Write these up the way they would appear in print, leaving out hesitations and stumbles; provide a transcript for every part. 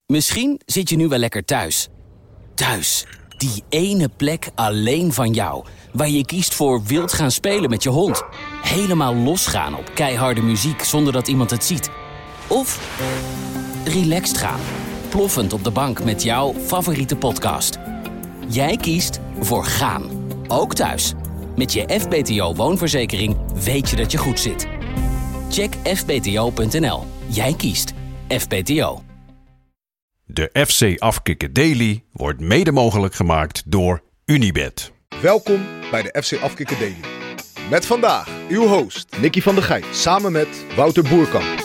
Misschien zit je nu wel lekker thuis. Thuis, die ene plek alleen van jou. Waar je kiest voor wild gaan spelen met je hond. Helemaal losgaan op keiharde muziek zonder dat iemand het ziet. Of relaxed gaan. Ploffend op de bank met jouw favoriete podcast. Jij kiest voor gaan. Ook thuis. Met je FBTO woonverzekering weet je dat je goed zit. Check fbto.nl. Jij kiest FBTO. De FC Afkikken Daily wordt mede mogelijk gemaakt door Unibet. Welkom bij de FC Afkikken Daily. Met vandaag uw host Nicky van der Gijp samen met Wouter Boerkamp.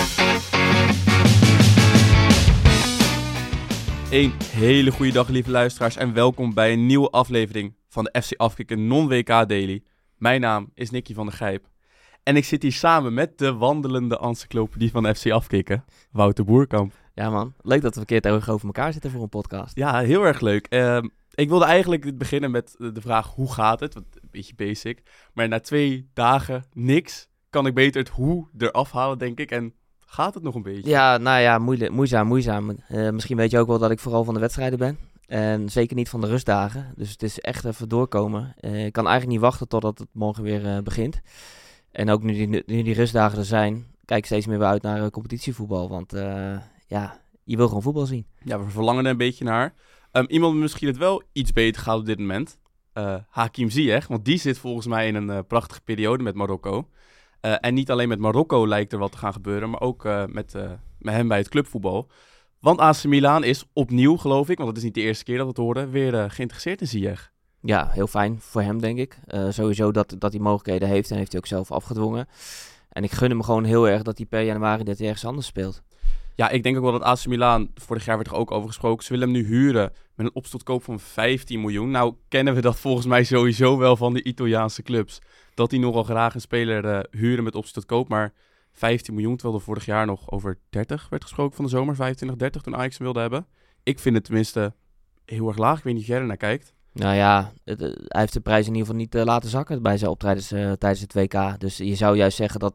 Een hele goede dag, lieve luisteraars, en welkom bij een nieuwe aflevering van de FC Afkikken non-WK Daily. Mijn naam is Nicky van der Gijp en ik zit hier samen met de wandelende encyclopedie van de FC Afkikken, Wouter Boerkamp. Ja man, leuk dat we een keer tegenover elkaar zitten voor een podcast. Ja, heel erg leuk. Ik wilde eigenlijk beginnen met de vraag hoe gaat het, want een beetje basic. Maar na 2 dagen niks kan ik beter het hoe eraf halen, denk ik. En gaat het nog een beetje? Ja, nou ja, moeizaam. Misschien weet je ook wel dat ik vooral van de wedstrijden ben. En zeker niet van de rustdagen. Dus het is echt even doorkomen. Ik kan eigenlijk niet wachten totdat het morgen weer begint. En ook nu die rustdagen er zijn, kijk ik steeds meer weer uit naar competitievoetbal. Want ja, je wil gewoon voetbal zien. Ja, we verlangen er een beetje naar. Iemand misschien het wel iets beter gaat op dit moment. Hakim Ziyech, want die zit volgens mij in een prachtige periode met Marokko. En niet alleen met Marokko lijkt er wat te gaan gebeuren, maar ook met hem bij het clubvoetbal. Want AC Milan is opnieuw, geloof ik, want het is niet de eerste keer dat we het horen, weer geïnteresseerd in Ziyech. Ja, heel fijn voor hem, denk ik. Sowieso dat hij mogelijkheden heeft en heeft hij ook zelf afgedwongen. En ik gun hem gewoon heel erg dat hij per januari dat hij ergens anders speelt. Ja, ik denk ook wel dat AC Milan, vorig jaar werd er ook over gesproken, ze willen hem nu huren met een opstartkoop van 15 miljoen. Nou kennen we dat volgens mij sowieso wel van de Italiaanse clubs. Dat die nogal graag een speler huren met opstartkoop, maar 15 miljoen, terwijl er vorig jaar nog over 30 werd gesproken van de zomer, 25, 30 toen Ajax hem wilde hebben. Ik vind het tenminste heel erg laag, ik weet niet of jij er naar kijkt. Nou ja, hij heeft de prijs in ieder geval niet laten zakken bij zijn optredens tijdens het WK. Dus je zou juist zeggen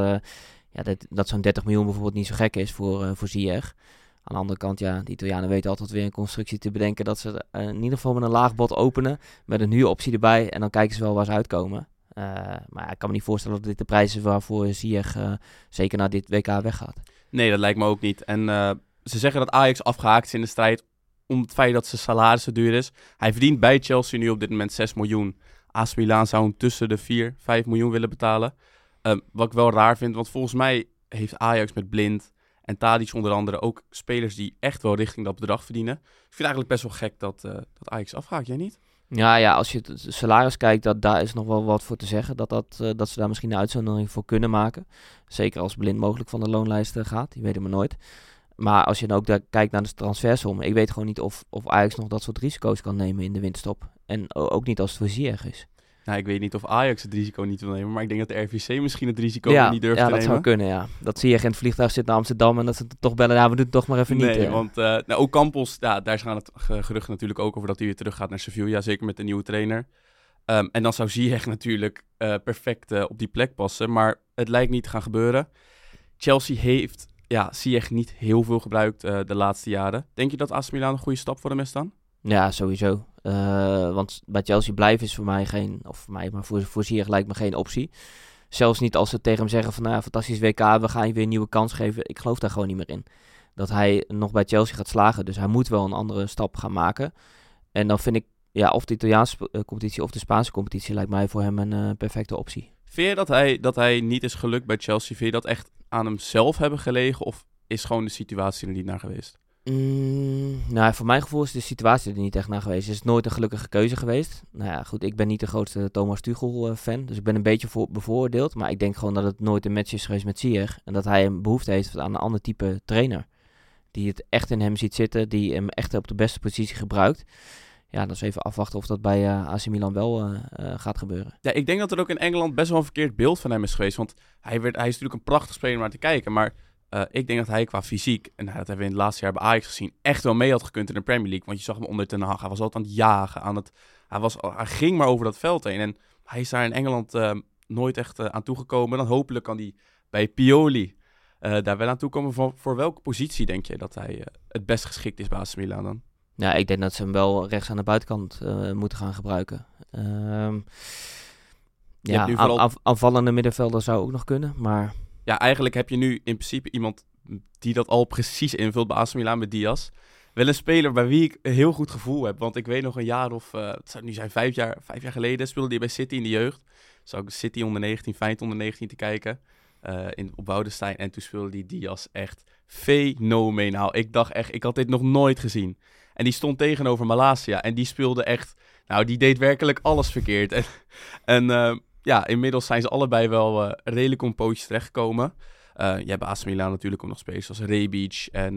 dat zo'n 30 miljoen bijvoorbeeld niet zo gek is voor Ziyech. Aan de andere kant, ja, de Italianen weten altijd weer een constructie te bedenken dat ze in ieder geval met een laag bod openen, met een huuroptie erbij en dan kijken ze wel waar ze uitkomen. Maar ik kan me niet voorstellen dat dit de prijs is waarvoor Ziyech zeker na dit WK weggaat. Nee, dat lijkt me ook niet. En ze zeggen dat Ajax afgehaakt is in de strijd om het feit dat zijn salaris zo duur is. Hij verdient bij Chelsea nu op dit moment 6 miljoen. AC Milan zou hem tussen de 4-5 miljoen willen betalen. Wat ik wel raar vind, want volgens mij heeft Ajax met Blind en Tadic onder andere ook spelers die echt wel richting dat bedrag verdienen. Ik vind het eigenlijk best wel gek dat Ajax afhaakt, jij niet? Ja, als je het salaris kijkt, daar is nog wel wat voor te zeggen. Dat ze daar misschien een uitzondering voor kunnen maken. Zeker als Blind mogelijk van de loonlijst gaat, die weet het maar nooit. Maar als je dan ook kijkt naar de transfersom, ik weet gewoon niet of Ajax nog dat soort risico's kan nemen in de winterstop. En ook niet als het voor Ziyech is. Nou, ik weet niet of Ajax het risico niet wil nemen, maar ik denk dat de RVC misschien het risico niet durft te nemen. Ja, dat zou kunnen, ja. Dat Ziyech in het vliegtuig zit naar Amsterdam en dat ze toch bellen, we doen het toch maar even niet. Nee, want ook Campos, daar gaan het geruchten natuurlijk ook over dat hij weer terug gaat naar Sevilla, zeker met de nieuwe trainer. En dan zou Ziyech natuurlijk perfect op die plek passen, maar het lijkt niet te gaan gebeuren. Chelsea heeft Ziyech niet heel veel gebruikt de laatste jaren. Denk je dat AC Milan een goede stap voor hem is dan? Ja, sowieso. Want bij Chelsea blijven is voor mij maar voor Ziyech lijkt me geen optie. Zelfs niet als ze tegen hem zeggen van, fantastisch WK, we gaan je weer een nieuwe kans geven. Ik geloof daar gewoon niet meer in. Dat hij nog bij Chelsea gaat slagen, dus hij moet wel een andere stap gaan maken. En dan vind ik, of de Italiaanse competitie of de Spaanse competitie lijkt mij voor hem een perfecte optie. Vind je dat hij niet is gelukt bij Chelsea? Vind je dat echt aan hemzelf hebben gelegen of is gewoon de situatie er niet naar geweest? Nou, voor mijn gevoel is de situatie er niet echt naar geweest. Het is nooit een gelukkige keuze geweest. Nou ja, goed, ik ben niet de grootste Thomas Tuchel fan, dus ik ben een beetje bevooroordeeld. Maar ik denk gewoon dat het nooit een match is geweest met Ziyech. En dat hij een behoefte heeft aan een ander type trainer. Die het echt in hem ziet zitten, die hem echt op de beste positie gebruikt. Ja, dan is even afwachten of dat bij AC Milan wel gaat gebeuren. Ja, ik denk dat er ook in Engeland best wel een verkeerd beeld van hem is geweest. Want hij is natuurlijk een prachtig speler om naar te kijken, maar ik denk dat hij qua fysiek, en dat hebben we in het laatste jaar bij Ajax gezien, echt wel mee had gekund in de Premier League. Want je zag hem onder Ten Hag, hij was altijd aan het jagen. Hij ging maar over dat veld heen. En hij is daar in Engeland nooit echt aan toegekomen. Dan hopelijk kan hij bij Pioli daar wel aan toe komen. Voor welke positie denk je dat hij het best geschikt is bij AC Milan dan? Ja, ik denk dat ze hem wel rechts aan de buitenkant moeten gaan gebruiken. Aanvallende middenvelder zou ook nog kunnen, maar... Ja, eigenlijk heb je nu in principe iemand die dat al precies invult bij AC Milan met Diaz. Wel een speler bij wie ik een heel goed gevoel heb. Want ik weet nog een jaar of, het zou nu zijn 5 jaar geleden, speelde hij bij City in de jeugd. Zou ik City onder 19, Feyenoord onder 19 te kijken. Op Woudenstein. En toen speelde die Diaz echt fenomenaal. Ik dacht echt, ik had dit nog nooit gezien. En die stond tegenover Malasia. En die speelde echt, nou die deed werkelijk alles verkeerd. Inmiddels zijn ze allebei wel redelijk op pootjes terechtgekomen. Je hebt bij AC Milan natuurlijk ook nog spelers als Rebic en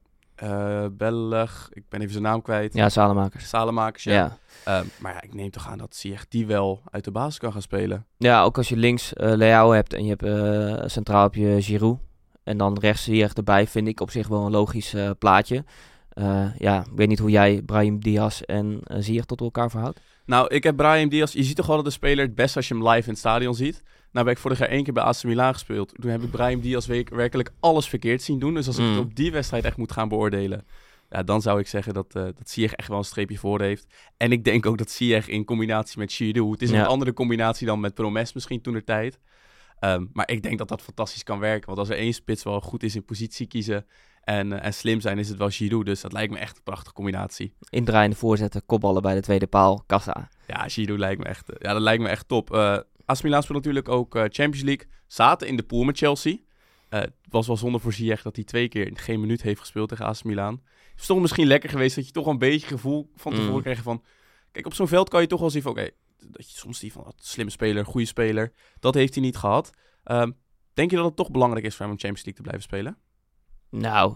Belg. Ik ben even zijn naam kwijt. Ja, Salemakers, ja. Maar ik neem toch aan dat Ziyech die wel uit de basis kan gaan spelen. Ja, ook als je links Leao hebt en je hebt centraal heb je Giroud. En dan rechts Ziyech erbij, vind ik op zich wel een logisch plaatje. Ik weet niet hoe jij Brahim Diaz en Ziyech tot elkaar verhoudt. Nou, ik heb Brahim Diaz... Je ziet toch altijd de speler het best als je hem live in het stadion ziet. Nou ben ik vorig jaar 1 keer bij AC Milan gespeeld. Toen heb ik Brahim Diaz werkelijk alles verkeerd zien doen. Dus als ik het op die wedstrijd echt moet gaan beoordelen... Ja, dan zou ik zeggen dat Ziyech echt wel een streepje voor heeft. En ik denk ook dat Ziyech in combinatie met Giroud... Het is een andere combinatie dan met Promes misschien toentertijd. Maar ik denk dat dat fantastisch kan werken. Want als er 1 spits wel goed is in positie kiezen... En slim zijn is het wel Giroud. Dus dat lijkt me echt een prachtige combinatie. Indraaiende voorzetten, kopballen bij de tweede paal, kassa. Ja, Giroud lijkt me echt top. AC Milan speelt natuurlijk ook Champions League. Zaten in de pool met Chelsea. Het was wel zonde voor Ziyech dat hij 2 keer geen minuut heeft gespeeld tegen AC Milan. Het is toch misschien lekker geweest dat je toch een beetje gevoel van tevoren kreeg van... Kijk, op zo'n veld kan je toch wel zien van... Oké, dat je soms die van slimme speler, goede speler. Dat heeft hij niet gehad. Denk je dat het toch belangrijk is voor hem om Champions League te blijven spelen? Nou,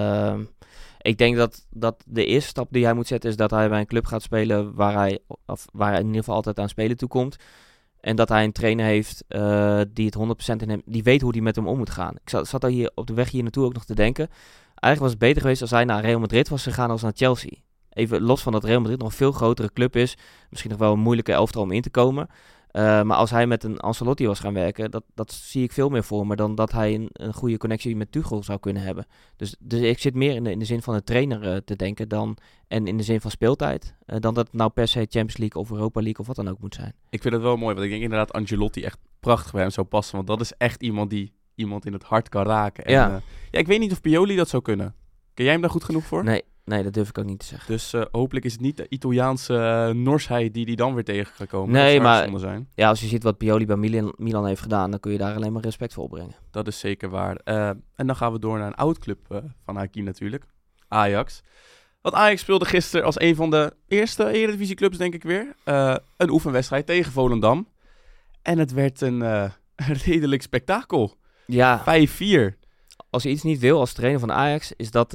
ik denk dat de eerste stap die hij moet zetten is dat hij bij een club gaat spelen waar hij in ieder geval altijd aan spelen toekomt. En dat hij een trainer heeft die het 100% in hem, die weet hoe hij met hem om moet gaan. Ik zat al hier op de weg hier naartoe ook nog te denken. Eigenlijk was het beter geweest als hij naar Real Madrid was gegaan als naar Chelsea. Even los van dat Real Madrid nog een veel grotere club is. Misschien nog wel een moeilijke elftal om in te komen. Maar als hij met een Ancelotti was gaan werken, dat zie ik veel meer voor me dan dat hij een goede connectie met Tuchel zou kunnen hebben. Dus ik zit meer in de zin van een trainer te denken en in de zin van speeltijd, dan dat het nou per se Champions League of Europa League of wat dan ook moet zijn. Ik vind het wel mooi, want ik denk inderdaad Ancelotti echt prachtig bij hem zou passen, want dat is echt iemand die iemand in het hart kan raken. En, ik weet niet of Pioli dat zou kunnen. Ken jij hem daar goed genoeg voor? Nee, dat durf ik ook niet te zeggen. Dus hopelijk is het niet de Italiaanse norsheid die dan weer tegen gaat komen. Nee, maar ja, als je ziet wat Pioli bij Milan heeft gedaan, dan kun je daar alleen maar respect voor opbrengen. Dat is zeker waar. En dan gaan we door naar een oud club van Haki natuurlijk. Ajax. Want Ajax speelde gisteren als een van de eerste Eredivisieclubs, denk ik weer. Een oefenwedstrijd tegen Volendam. En het werd een redelijk spektakel. Ja. 5-4. Als je iets niet wil als trainer van Ajax, is dat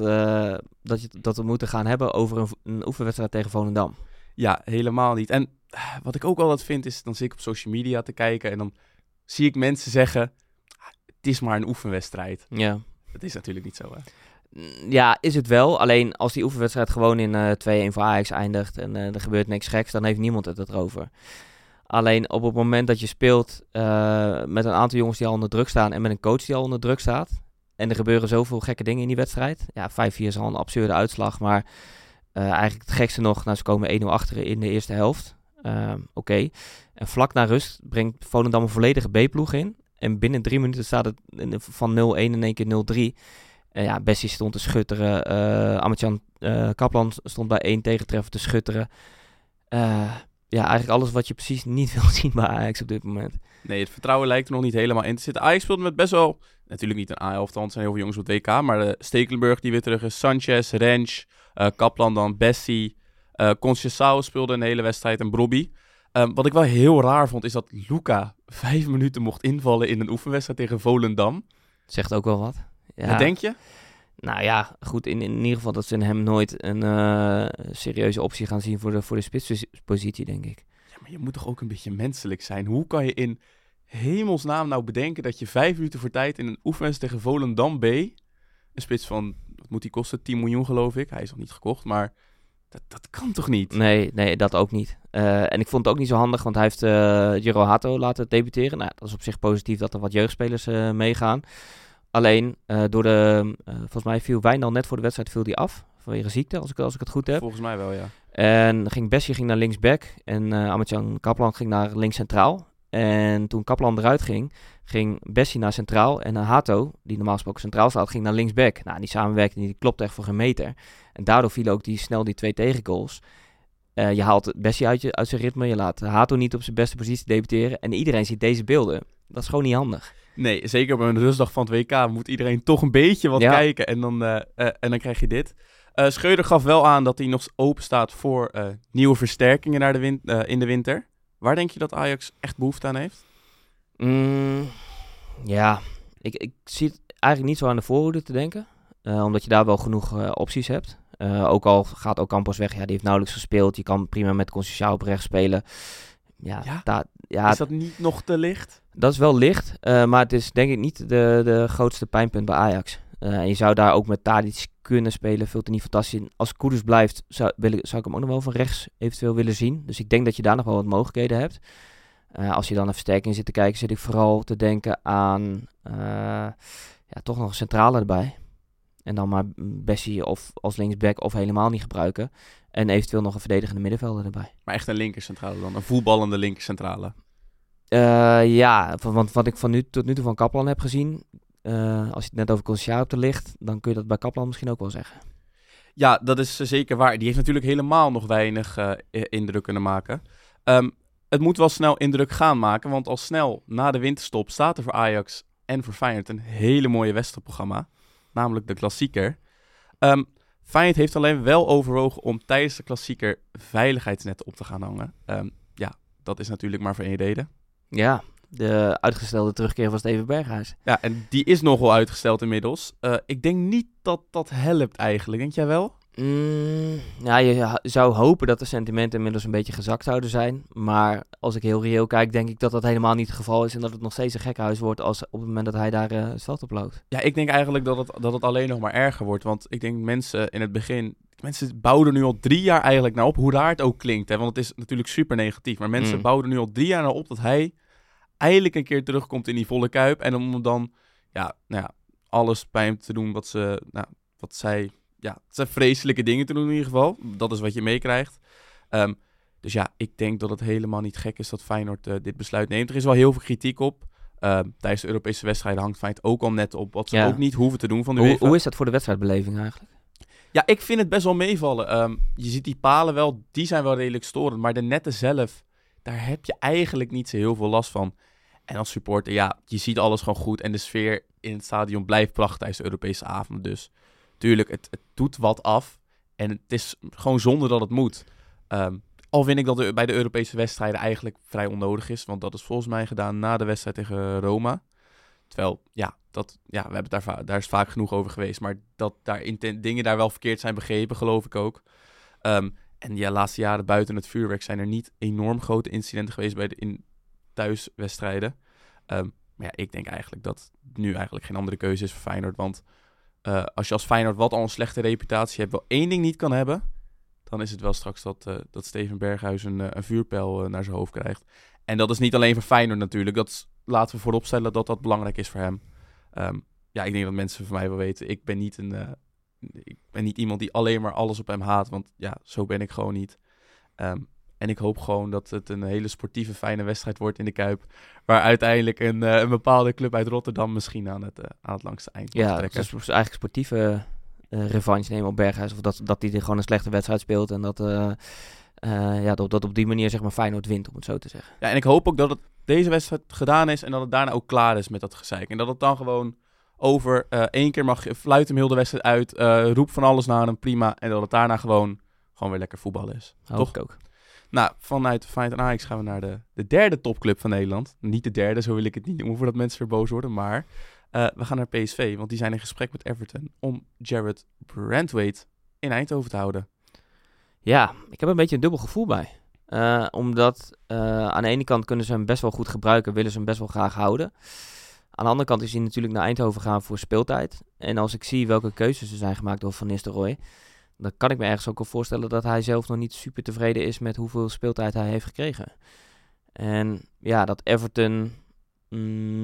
we moeten gaan hebben over een oefenwedstrijd tegen Volendam. Ja, helemaal niet. En wat ik ook altijd vind, is dan zit ik op social media te kijken en dan zie ik mensen zeggen, het is maar een oefenwedstrijd. Ja. Dat is natuurlijk niet zo, hè? Ja, is het wel. Alleen als die oefenwedstrijd gewoon in 2-1 voor Ajax eindigt en er gebeurt niks geks, dan heeft niemand het erover. Alleen op het moment dat je speelt met een aantal jongens die al onder druk staan en met een coach die al onder druk staat, en er gebeuren zoveel gekke dingen in die wedstrijd. Ja, 5-4 is al een absurde uitslag. Maar eigenlijk het gekste nog, ze komen 1-0 achter in de eerste helft. Oké. En vlak na rust brengt Volendam een volledige B-ploeg in. En binnen 3 minuten staat het van 0-1 in één keer 0-3. Bessie stond te schutteren. Amatjan Kaplan stond bij 1 tegentreffer te schutteren. Eigenlijk alles wat je precies niet wil zien bij Ajax op dit moment. Nee, het vertrouwen lijkt er nog niet helemaal in te zitten. Ajax speelde met best wel, natuurlijk niet een A-elftal, want er zijn heel veel jongens op het WK, maar Stekelenburg die weer terug is, Sanchez, Rensch, Kaplan dan, Bessie, Conceição speelde een hele wedstrijd en Brobby. Wat ik wel heel raar vond, is dat Luca 5 minuten mocht invallen in een oefenwedstrijd tegen Volendam. Zegt ook wel wat. Ja. Wat denk je? Nou ja, goed, in ieder geval dat ze hem nooit een serieuze optie gaan zien voor de spitspositie, denk ik. Ja, maar je moet toch ook een beetje menselijk zijn? Hoe kan je in hemelsnaam nou bedenken dat je 5 minuten voor tijd in een oefenwedstrijd tegen Volendam B, een spits van, wat moet die kosten? 10 miljoen geloof ik. Hij is nog niet gekocht, maar dat kan toch niet? Nee, dat ook niet. En ik vond het ook niet zo handig, want hij heeft Jiro Hato laten debuteren. Nou, dat is op zich positief dat er wat jeugdspelers meegaan. Alleen, volgens mij viel Wijndal net voor de wedstrijd viel die af. Vanwege ziekte, als ik het goed heb. Volgens mij wel, ja. En Bessie ging naar linksback. En Amartjan Kaplan ging naar links centraal. En toen Kaplan eruit ging Bessie naar centraal. En Hato, die normaal gesproken centraal staat, ging naar linksback. Nou, die samenwerking die klopt echt voor geen meter. En daardoor vielen ook snel die 2 tegengoals. Je haalt Bessie uit zijn ritme. Je laat Hato niet op zijn beste positie debuteren. En iedereen ziet deze beelden. Dat is gewoon niet handig. Nee, zeker op een rustdag van het WK moet iedereen toch een beetje wat kijken. En dan krijg je dit. Schreuder gaf wel aan dat hij nog open staat voor nieuwe versterkingen naar in de winter. Waar denk je dat Ajax echt behoefte aan heeft? Ik zie het eigenlijk niet zo aan de voorhoede te denken. Omdat je daar wel genoeg opties hebt. Ook al gaat Ocampos weg, die heeft nauwelijks gespeeld. Je kan prima met Conceição op rechts spelen. Is dat niet nog te licht? Dat is wel licht, maar het is denk ik niet de grootste pijnpunt bij Ajax. En je zou daar ook met Tadic kunnen spelen, veel te niet fantastisch. Als Kudus blijft, zou ik hem ook nog wel van rechts eventueel willen zien. Dus ik denk dat je daar nog wel wat mogelijkheden hebt. Als je dan naar versterking zit te kijken, zit ik vooral te denken aan toch nog een centrale erbij. En dan maar Bessie of als linksback of helemaal niet gebruiken. En eventueel nog een verdedigende middenvelder erbij. Maar echt een linkercentrale dan? Een voetballende linkercentrale? Want wat ik tot nu toe van Kaplan heb gezien... als je het net over Conceição op de ligt... dan kun je dat bij Kaplan misschien ook wel zeggen. Ja, dat is zeker waar. Die heeft natuurlijk helemaal nog weinig indruk kunnen maken. Het moet wel snel indruk gaan maken... want al snel na de winterstop staat er voor Ajax en voor Feyenoord... een hele mooie wedstrijdprogramma. Namelijk de klassieker. Feyenoord heeft alleen wel overwogen om tijdens de klassieker veiligheidsnetten op te gaan hangen. Dat is natuurlijk maar voor één reden. Ja, de uitgestelde terugkeer van Steven Berghuis. Ja, en die is nogal uitgesteld inmiddels. Ik denk niet dat dat helpt eigenlijk. Denk jij wel? Je zou hopen dat de sentimenten inmiddels een beetje gezakt zouden zijn. Maar als ik heel reëel kijk, denk ik dat dat helemaal niet het geval is. En dat het nog steeds een gekhuis wordt als op het moment dat hij daar het veld op loopt. Ja, ik denk eigenlijk dat het alleen nog maar erger wordt. Want ik denk mensen in het begin... Mensen bouwen er nu al 3 jaar eigenlijk naar op. Hoe raar het ook klinkt. Hè? Want het is natuurlijk super negatief. Maar mensen bouwen er nu al 3 jaar naar op dat hij eindelijk een keer terugkomt in die volle kuip. En om dan alles bij hem te doen wat zij... Ja, het zijn vreselijke dingen te doen in ieder geval. Dat is wat je meekrijgt. Dus ja, ik denk dat het helemaal niet gek is dat Feyenoord dit besluit neemt. Er is wel heel veel kritiek op. Tijdens de Europese wedstrijden hangt Feyenoord ook al net op wat ze ook niet hoeven te doen van de UEFA. Hoe is dat voor de wedstrijdbeleving eigenlijk? Ja, ik vind het best wel meevallen. Je ziet die palen wel, die zijn wel redelijk storend. Maar de netten zelf, daar heb je eigenlijk niet zo heel veel last van. En als supporter, je ziet alles gewoon goed. En de sfeer in het stadion blijft prachtig tijdens de Europese avond. Dus tuurlijk, het doet wat af. En het is gewoon zonde dat het moet. Al vind ik dat bij de Europese wedstrijden eigenlijk vrij onnodig is. Want dat is volgens mij gedaan na de wedstrijd tegen Roma. Terwijl, we hebben daar is vaak genoeg over geweest. Maar dat dingen daar wel verkeerd zijn begrepen, geloof ik ook. En de laatste jaren buiten het vuurwerk zijn er niet enorm grote incidenten geweest bij in thuiswedstrijden. Maar ik denk eigenlijk dat nu eigenlijk geen andere keuze is voor Feyenoord. Want als je als Feyenoord wat al een slechte reputatie hebt, wel één ding niet kan hebben, dan is het wel straks dat Steven Berghuis een vuurpijl naar zijn hoofd krijgt. En dat is niet alleen voor Feyenoord natuurlijk. Laten we vooropstellen dat dat belangrijk is voor hem. Ik denk dat mensen van mij wel weten, ik ben niet iemand die alleen maar alles op hem haat, want zo ben ik gewoon niet. En ik hoop gewoon dat het een hele sportieve, fijne wedstrijd wordt in de Kuip, waar uiteindelijk een bepaalde club uit Rotterdam misschien aan het langste eind mag trekken. Ja, dus eigenlijk sportieve revanche nemen op Berghuis, of dat hij gewoon een slechte wedstrijd speelt en dat op die manier zeg maar Feyenoord wint, om het zo te zeggen. Ja, en ik hoop ook dat het deze wedstrijd gedaan is en dat het daarna ook klaar is met dat gezeik. En dat het dan gewoon over 1 keer mag je fluit hem heel de wedstrijd uit, roep van alles naar hem, prima. En dat het daarna gewoon weer lekker voetbal is. Hoop ik ook. Nou, vanuit Feyenoord en Ajax gaan we naar de derde topclub van Nederland. Niet de derde, zo wil ik het niet noemen, voordat mensen weer boos worden. Maar we gaan naar PSV, want die zijn in gesprek met Everton om Jarrad Brandwaite in Eindhoven te houden. Ja, ik heb een beetje een dubbel gevoel bij. Omdat aan de ene kant kunnen ze hem best wel goed gebruiken, willen ze hem best wel graag houden. Aan de andere kant is hij natuurlijk naar Eindhoven gaan voor speeltijd. En als ik zie welke keuzes er zijn gemaakt door Van Nistelrooy, dan kan ik me ergens ook wel voorstellen dat hij zelf nog niet super tevreden is met hoeveel speeltijd hij heeft gekregen. En ja, dat Everton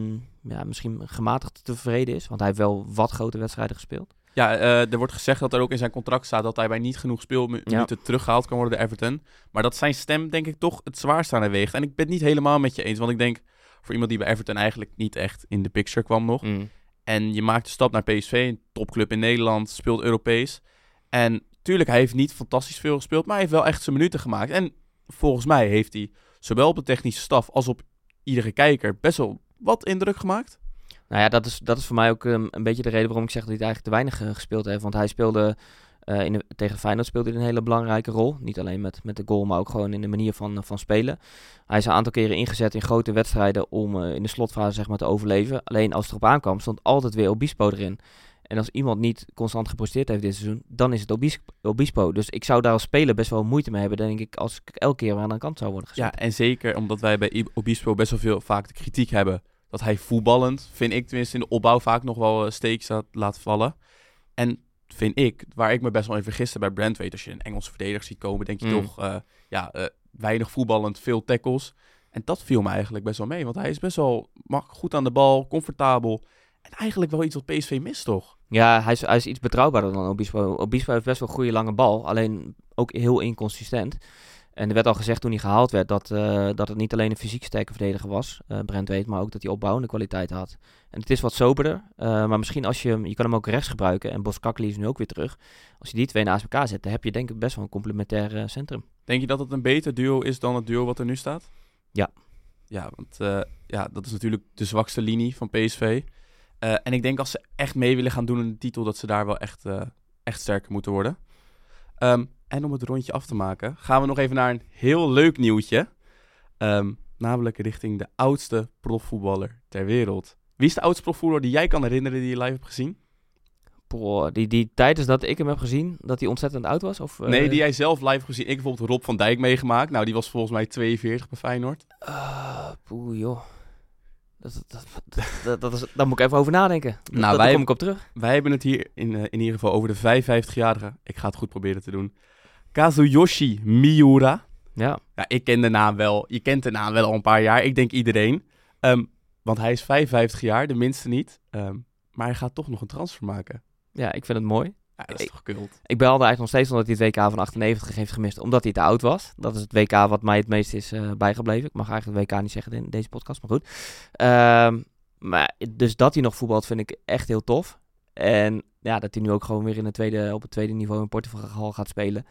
misschien gematigd tevreden is. Want hij heeft wel wat grote wedstrijden gespeeld. Ja, er wordt gezegd dat er ook in zijn contract staat dat hij bij niet genoeg speelminuten teruggehaald kan worden door Everton. Maar dat zijn stem denk ik toch het zwaarst aan weegt. En ik ben het niet helemaal met je eens. Want ik denk, voor iemand die bij Everton eigenlijk niet echt in de picture kwam nog. En je maakt de stap naar PSV, een topclub in Nederland, speelt Europees. En tuurlijk, hij heeft niet fantastisch veel gespeeld, maar hij heeft wel echt zijn minuten gemaakt. En volgens mij heeft hij zowel op de technische staf als op iedere kijker best wel wat indruk gemaakt. Nou ja, dat is voor mij ook een beetje de reden waarom ik zeg dat hij het eigenlijk te weinig gespeeld heeft. Want hij speelde tegen Feyenoord speelde hij een hele belangrijke rol. Niet alleen met de goal, maar ook gewoon in de manier van spelen. Hij is een aantal keren ingezet in grote wedstrijden om in de slotfase zeg maar, te overleven. Alleen als het erop aankwam, stond altijd weer Obispo erin. En als iemand niet constant gepresteerd heeft dit seizoen, dan is het Obispo. Dus ik zou daar als speler best wel moeite mee hebben, denk ik, als ik elke keer weer aan de kant zou worden gezet. Ja, en zeker omdat wij bij Obispo best wel vaak de kritiek hebben dat hij voetballend, vind ik tenminste, in de opbouw vaak nog wel steekjes laat vallen. En vind ik, waar ik me best wel in vergiste bij Brandwaite, als je een Engelse verdediger ziet komen, denk je toch, weinig voetballend, veel tackles. En dat viel me eigenlijk best wel mee, want hij is best wel goed aan de bal, comfortabel. En eigenlijk wel iets wat PSV mist, toch? Ja, hij is iets betrouwbaarder dan Obispo. Obispo heeft best wel een goede lange bal, alleen ook heel inconsistent. En er werd al gezegd toen hij gehaald werd dat het niet alleen een fysiek sterke verdediger was, Brandwaite, maar ook dat hij opbouwende kwaliteit had. En het is wat soberder, maar misschien als je kan hem ook rechts gebruiken, en Boskakli is nu ook weer terug. Als je die twee naast elkaar zet, dan heb je denk ik best wel een complementair centrum. Denk je dat het een beter duo is dan het duo wat er nu staat? Ja. Ja, want dat is natuurlijk de zwakste linie van PSV. En ik denk als ze echt mee willen gaan doen in de titel, dat ze daar wel echt sterker moeten worden. En om het rondje af te maken, gaan we nog even naar een heel leuk nieuwtje. Namelijk richting de oudste profvoetballer ter wereld. Wie is de oudste profvoetballer die jij kan herinneren die je live hebt gezien? Die tijdens dat ik hem heb gezien, dat hij ontzettend oud was? Of, Nee, die jij zelf live hebt gezien. Ik heb bijvoorbeeld Rob van Dijk meegemaakt. Nou, die was volgens mij 42 bij Feyenoord. Joh. Daar moet ik even over nadenken. Daar kom ik op terug. Wij hebben het hier in ieder geval over de 55-jarige. Ik ga het goed proberen te doen. Kazuyoshi Miura. Ja. Ik ken de naam wel. Je kent de naam wel al een paar jaar. Ik denk iedereen. Want hij is 55 jaar, de minste niet. Maar hij gaat toch nog een transfer maken. Ja, ik vind het mooi. Ja, dat is toch kult. Ik belde eigenlijk nog steeds omdat hij het WK van 98 heeft gemist, omdat hij te oud was. Dat is het WK wat mij het meest is bijgebleven. Ik mag eigenlijk het WK niet zeggen in deze podcast, maar goed. Maar dus dat hij nog voetbalt vind ik echt heel tof. En ja, dat hij nu ook gewoon weer op het tweede niveau in Portugal gaat spelen.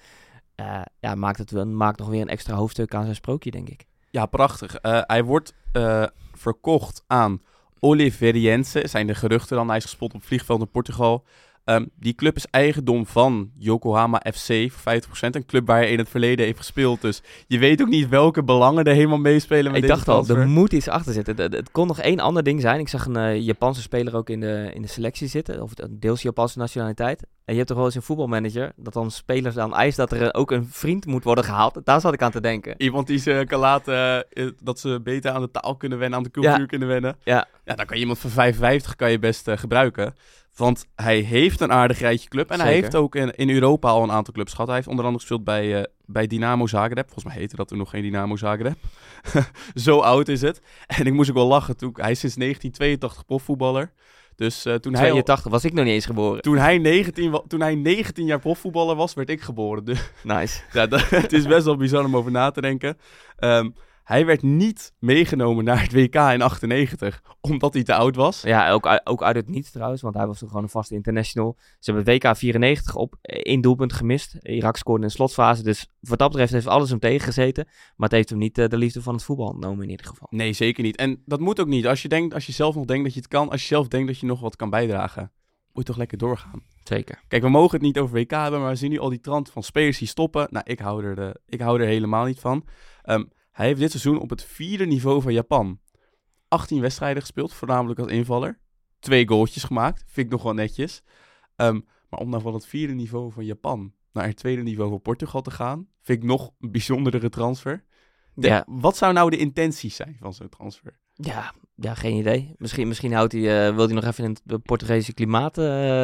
Maakt nog weer een extra hoofdstuk aan zijn sprookje, denk ik. Ja, prachtig. Hij wordt verkocht aan Oliveirense, zijn de geruchten dan. Hij is gespot op het vliegveld in Portugal. Die club is eigendom van Yokohama FC voor 50%. Een club waar hij in het verleden heeft gespeeld. Dus je weet ook niet welke belangen er helemaal meespelen met Ik dacht al, er moet iets achter zitten. Het kon nog één ander ding zijn. Ik zag een Japanse speler ook in de selectie zitten. Of deels Japanse nationaliteit. En je hebt toch wel eens een voetbalmanager dat dan spelers aan eist dat er ook een vriend moet worden gehaald. Daar zat ik aan te denken. Iemand die ze kan laten, dat ze beter aan de taal kunnen wennen, aan de cultuur kunnen wennen. Ja, dan kan je iemand van 55 kan je best gebruiken. Want hij heeft een aardig rijtje club. En Zeker. Hij heeft ook in Europa al een aantal clubs gehad. Hij heeft onder andere gespeeld bij Dynamo Zagreb. Volgens mij heette dat toen nog geen Dynamo Zagreb. Zo oud is het. En ik moest ook wel lachen. Hij is sinds 1982 profvoetballer. Dus toen 82 was ik nog niet eens geboren. Toen hij 19 jaar profvoetballer was, werd ik geboren. Dus, nice. Ja, het is best wel bizar om over na te denken. Hij werd niet meegenomen naar het WK in 98, omdat hij te oud was. Ja, ook uit het niets trouwens, want hij was toen gewoon een vaste international. Ze hebben het WK 94 op 1 doelpunt gemist. Irak scoorde in de slotfase, dus wat dat betreft heeft alles hem tegengezeten. Maar het heeft hem niet de liefde van het voetbal ontnomen in ieder geval. Nee, zeker niet. En dat moet ook niet. Als je zelf nog denkt dat je het kan, als je zelf denkt dat je nog wat kan bijdragen, moet je toch lekker doorgaan. Zeker. Kijk, we mogen het niet over WK hebben, maar we zien nu al die trant van spelers die stoppen. Nou, ik hou er helemaal niet van. Hij heeft dit seizoen op het 4e niveau van Japan 18 wedstrijden gespeeld, voornamelijk als invaller. 2 goaltjes gemaakt, vind ik nog wel netjes. Maar om dan van het 4e niveau van Japan naar het 2e niveau van Portugal te gaan, vind ik nog een bijzondere transfer. Wat zou nou de intenties zijn van zo'n transfer? Ja, geen idee. Misschien wil hij nog even in het Portugese klimaat.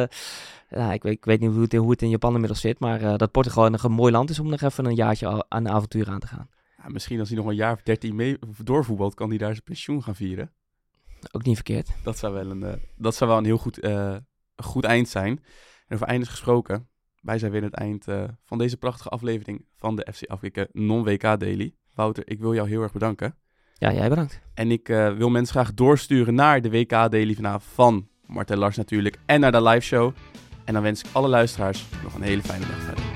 Ik weet niet hoe het in Japan inmiddels zit, maar dat Portugal nog een mooi land is om nog even een jaartje aan de avontuur aan te gaan. Ja, misschien als hij nog een jaar of 13 doorvoetbalt, kan hij daar zijn pensioen gaan vieren. Ook niet verkeerd. Dat zou wel een heel goed eind zijn. En over eindes gesproken, wij zijn weer aan het eind van deze prachtige aflevering van de FC Afkikken non-WK Daily. Wouter, ik wil jou heel erg bedanken. Ja, jij bedankt. En ik wil mensen graag doorsturen naar de WK Daily vanavond van Martijn Lars natuurlijk en naar de live show. En dan wens ik alle luisteraars nog een hele fijne dag verder.